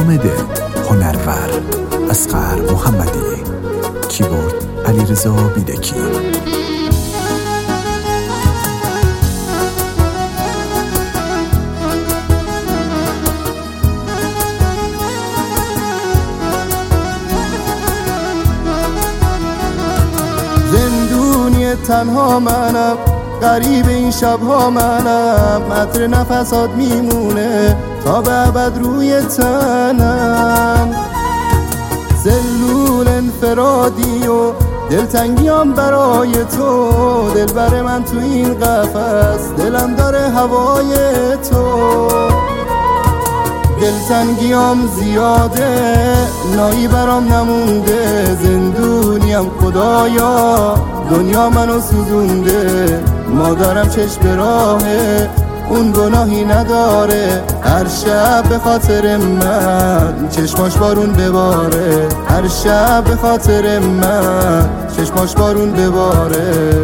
حامد هنرور، اصغر محمدی، کیبورد علیرضا بیدکی. زندونی تنها منم، غریب این شبها منم، عطر نفسات میمونه تا به ابد روی تنم. سلول انفرادی و دلتنگیام برای تو، دلبر من تو این قفس، دلم داره هوای تو. دلتنگیام زیاده، نایی برام نمونده، زندونیم خدایا، دنیا منو سوزونده. مادرم چشم به راهه، اون گناهی نداره، هر شب به خاطر من چشماش بارون بباره، هر شب به خاطر من چشماش بارون بباره.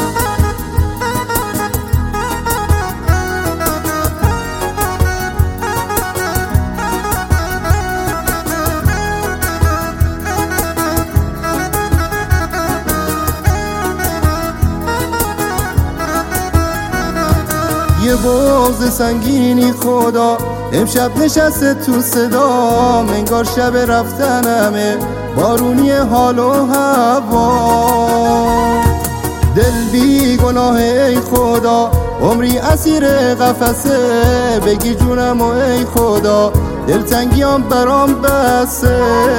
یه بغض سنگینی خدا امشب نشسته تو صدام، انگار شب رفتنمه، بارونی حال و هوا. دل بی گناه ای خدا، عمری اسیر قفسه، بگی جونم و ای خدا، دلتنگیام برام بسه.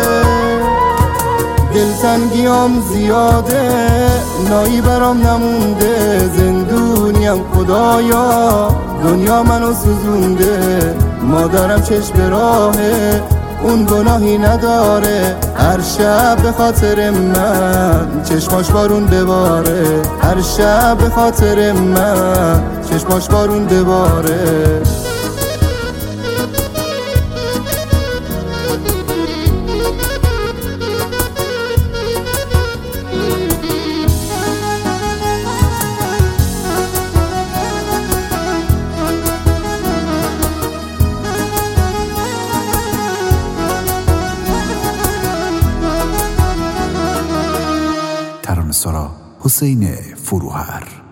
دلتنگیام زیاده، نایی برام نمونده، زندونیم خدایا، دنیا منو سوزونده. مادرم چشم به راهه، اون گناهی نداره، هر شب به خاطر من چشماش بارون بباره، هر شب به خاطر من چشماش بارون بباره. ترانه‌سرا حسین فروهر.